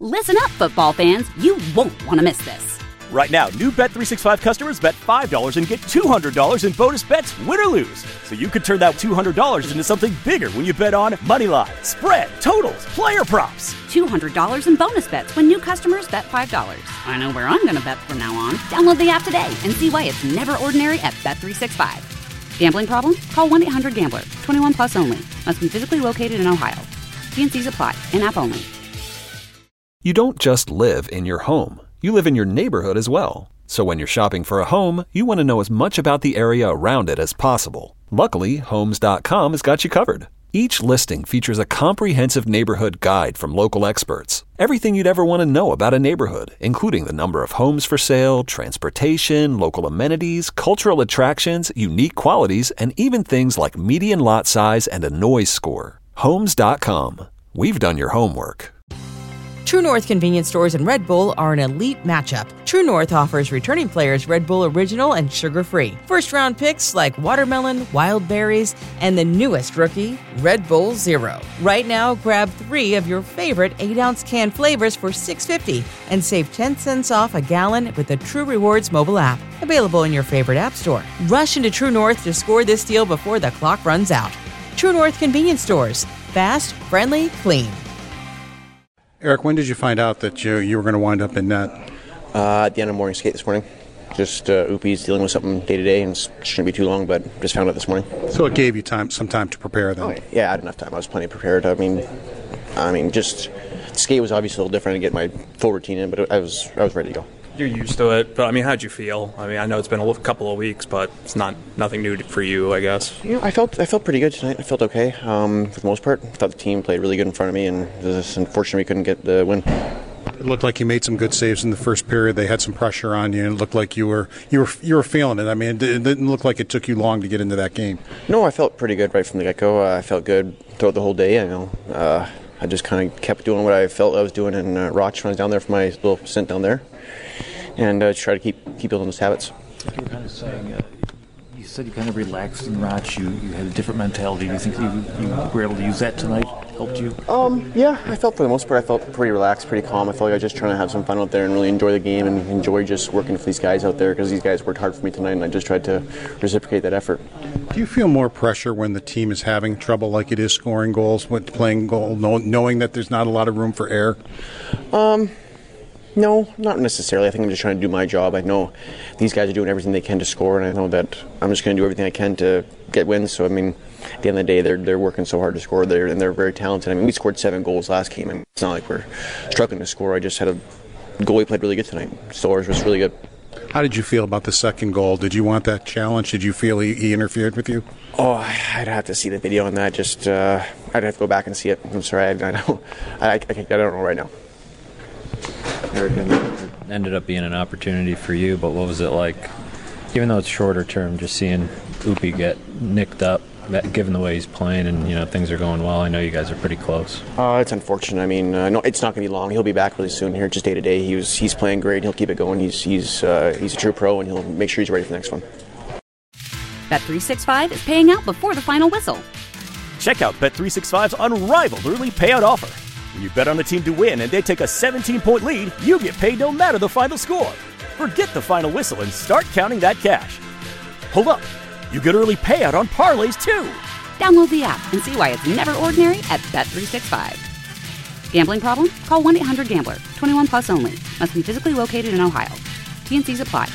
Listen up, football fans. You won't want to miss this. Right now, new Bet365 customers bet $5 and get $200 in bonus bets, win or lose. So you could turn that $200 into something bigger when you bet on moneyline, spread, totals, player props. $200 in bonus bets when new customers bet $5. I know where I'm going to bet from now on. Download the app today and see why it's never ordinary at Bet365. Gambling problem? Call 1-800-GAMBLER. 21 plus only. Must be physically located in Ohio. T&Cs apply. In-app only. You don't just live in your home. You live in your neighborhood as well. So when you're shopping for a home, you want to know as much about the area around it as possible. Luckily, Homes.com has got you covered. Each listing features a comprehensive neighborhood guide from local experts. Everything you'd ever want to know about a neighborhood, including the number of homes for sale, transportation, local amenities, cultural attractions, unique qualities, and even things like median lot size and a noise score. Homes.com. We've done your homework. True North convenience stores and Red Bull are an elite matchup. True North offers returning players Red Bull Original and sugar-free. First-round picks like watermelon, wild berries, and the newest rookie, Red Bull Zero. Right now, grab 3 of your favorite 8-ounce can flavors for $6.50 and save 10 cents off a gallon with the True Rewards mobile app. Available in your favorite app store. Rush into True North to score this deal before the clock runs out. True North convenience stores. Fast, friendly, clean. Eric, when did you find out that you were going to wind up in net? At the end of morning skate this morning. Just Oopie's dealing with something day-to-day, and it shouldn't be too long, but just found out this morning. So it gave you some time to prepare then? Oh, yeah, I had enough time. I was plenty prepared. I mean, just skate was obviously a little different to get my full routine in, but I was ready to go. You're used to it, but how'd you feel? I know it's been a couple of weeks, but it's nothing new for you, I guess. I felt pretty good tonight. I felt okay for the most part. I thought the team played really good in front of me, and just unfortunately we couldn't get the win. It looked like you made some good saves in the first period. They had some pressure on you, and it looked like you were feeling it. It didn't look like it took you long to get into that game. No, I felt pretty good right from the get-go. I felt good throughout the whole day. I just kind of kept doing what I felt I was doing in Roch when I was down there for my little stint down there. And try to keep building those habits. You were kind of saying, you said you kind of relaxed in Roch. You had a different mentality. Do you think you were able to use that tonight? Helped you? Yeah, I felt for the most part, I felt pretty relaxed, pretty calm. I felt like I was just trying to have some fun out there and really enjoy the game and enjoy just working with these guys out there because these guys worked hard for me tonight, and I just tried to reciprocate that effort. Do you feel more pressure when the team is having trouble like it is scoring goals, with playing goal, knowing that there's not a lot of room for error? No, not necessarily. I think I'm just trying to do my job. I know these guys are doing everything they can to score, and I know that I'm just going to do everything I can to get wins. So, at the end of the day, they're working so hard to score, and they're very talented. We scored 7 goals last game, and it's not like we're struggling to score. I just had a goalie played really good tonight. Stowers was really good. How did you feel about the second goal? Did you want that challenge? Did you feel he interfered with you? Oh, I'd have to see the video on that. Just I'd have to go back and see it. I'm sorry, I don't know right now. Eric, it ended up being an opportunity for you, but what was it like, even though it's shorter term, just seeing Oopie get nicked up, given the way he's playing and things are going well? I know you guys are pretty close. It's unfortunate. No, it's not going to be long. He'll be back really soon here, just day to day. He's playing great. He'll keep it going. He's a true pro, and he'll make sure he's ready for the next one. Bet365 is paying out before the final whistle. Check out Bet365's unrivaled early payout offer. When you bet on a team to win and they take a 17-point lead, you get paid no matter the final score. Forget the final whistle and start counting that cash. Hold up. You get early payout on parlays, too. Download the app and see why it's never ordinary at Bet365. Gambling problem? Call 1-800-GAMBLER. 21 plus only. Must be physically located in Ohio. T&Cs apply.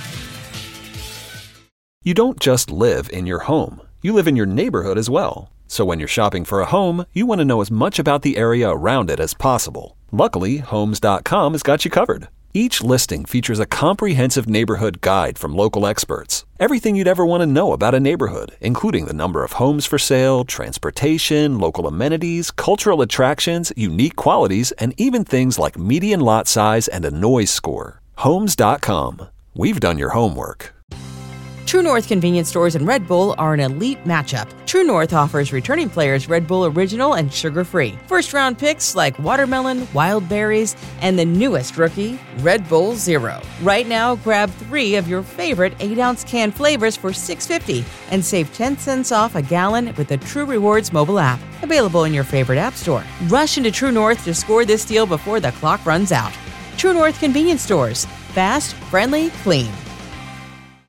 You don't just live in your home. You live in your neighborhood as well. So when you're shopping for a home, you want to know as much about the area around it as possible. Luckily, Homes.com has got you covered. Each listing features a comprehensive neighborhood guide from local experts. Everything you'd ever want to know about a neighborhood, including the number of homes for sale, transportation, local amenities, cultural attractions, unique qualities, and even things like median lot size and a noise score. Homes.com. We've done your homework. True North convenience stores and Red Bull are an elite matchup. True North offers returning players Red Bull Original and sugar-free. First-round picks like watermelon, wild berries, and the newest rookie, Red Bull Zero. Right now, grab 3 of your favorite 8-ounce can flavors for $6.50 and save 10 cents off a gallon with the True Rewards mobile app. Available in your favorite app store. Rush into True North to score this deal before the clock runs out. True North convenience stores. Fast, friendly, clean.